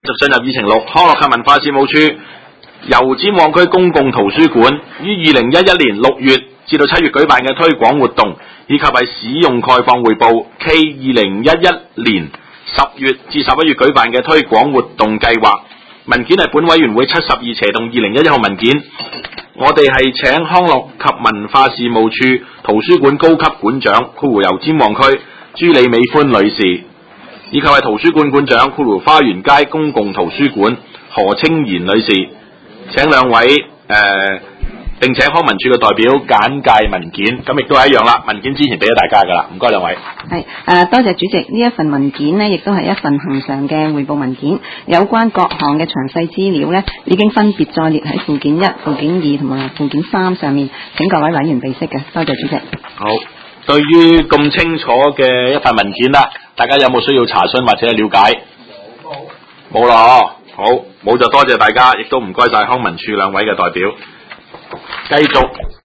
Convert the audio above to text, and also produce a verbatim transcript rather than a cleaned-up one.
就進入議程六，康樂及文化事務處油尖旺區公共圖書館於二零一一年六月至到七月舉辦嘅推廣活動，以及係使用概況匯報 K 二零一一年十月至十一月舉辦嘅推廣活動計劃。文件係本委員會七十二斜洞二零一一號文件。我哋係請康樂及文化事務處圖書館高級館長括弧油尖旺區朱李美歡女士，以及係圖書館館長括弧花園街公共圖書館何清賢女士，請兩位誒、呃、並且康文署嘅代表簡介文件，咁亦都係一樣啦。文件之前俾咗大家噶啦，唔該兩位。 係誒、呃，多謝主席。呢一份文件呢，亦都係一份恆常嘅匯報文件，有關各項嘅詳細資料呢，已經分別載列喺附件一、附件二同埋附件三上面，請各位委員備悉嘅。多謝主席。 好，對於咁清楚嘅一份文件啦，大家有冇需要查詢或者係了解？冇，冇啦，好，冇就多謝大家，亦都唔該晒康文署兩位嘅代表，繼續。